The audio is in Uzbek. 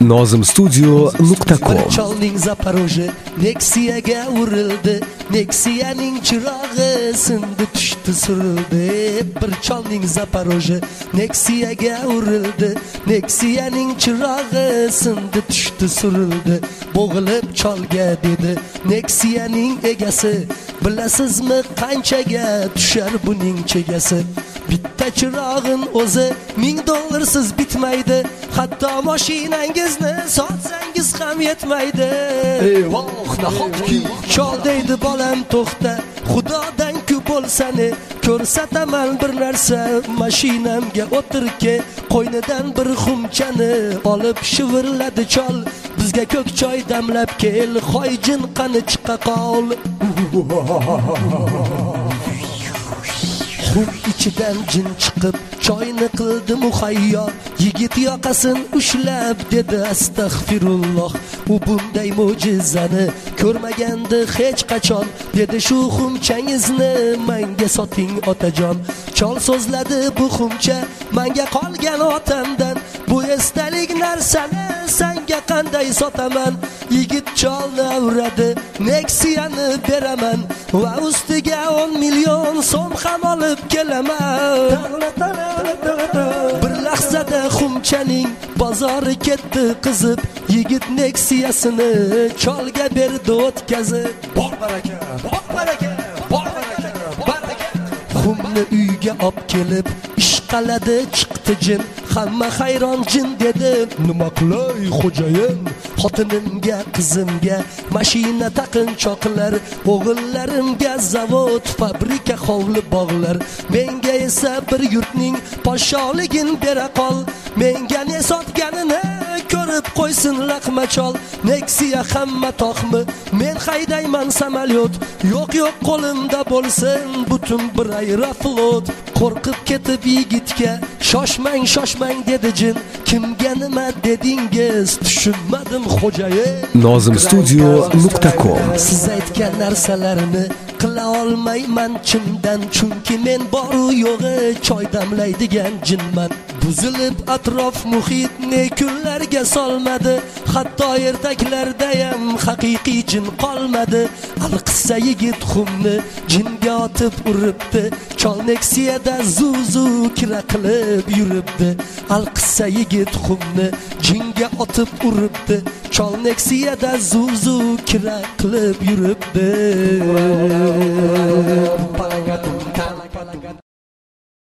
nozimstudio.com. Cholning Zaporojye Nexia'ga urildi, Nexia'ning chirog'i sindi tushdi surildi. Bir cholning Zaporojye Nexia'ga urildi, Nexia'ning chirog'i sindi tushdi surildi. Bo'g'ilib cholga dedi Nexia'ning egasi, bilasizmi qanchaga tushar buning chegasi? Bitta chirog'in o'zi $1000 bitmaydi, hatto mashinangizni sotsangiz ham yetmaydi. Eyvoh, nahotki Chol deydi bolam to'xta, xudodan-ku bo'lsani ko'rsataman bir narsa, mashinamga o'tirke, qo'ynidan bir xumchani olib shivirladi chol, bizga ko'k choy damlab kel, xoyjin qani chiqa qol. Xum ichidan jin chiqib choyni qildi muhayyo, yigit yoqasin ushlab dedi astag'firulloh. U bunday mo'jizani ko'rmagandi hech qachon, dedi shu xumchangizni menga soting otajon. Chol so'zladi bu xumcha menga qolgan otamdan, bu esdalik narsani senga qanday sotaman? Yigit cholni uradi, Nexia'ni beraman va ustiga 10 million so'm ham olib kelaman. Bir lahzada xumchaning bozori ketdi qizib, yigit Nexia'sini cholga berdi o'tkazib. bor baraka, bor baraka, bor baraka, baraka. Xumni uyga olib kelib ishqaladi chiqdi jin, hamma hayron jin dedi nima qilay xo'jayin? Xotinimga qizimga mashina taqinchoqlar, o'g'illarimga zavod fabrika hovli bog'lar, menga esa bir yurtning podsholigin bera qol. Menga ne sotganini ko'rib qo'ysin laqmachol. Nexia hamma to'qmi, men haydayman samolyot, yo'q qo'limda bo'lsin butun bir aeroflot. Qo'rqib ketib yigitga shoshmang dedi jin, kimga nima dedingiz tushunmadim xo'jayin. nozimstudio.com. Siz aytgan narsalarni qila olmayman chindan, chunki men boru yo'g'i choy damlaydigan jinman. Buzilib atrof muhitni kunlarga solmadi, hatto ertaklarda ham haqiqiy jin qolmadi. Alqissa yigit xumni jinga otib uribdi, chol Nexia'da zuzu kira qilib yuribdi. Alqissa yigit xumni jinga otib uribdi, chol Nexia'da zuzu kira qilib yuribdi.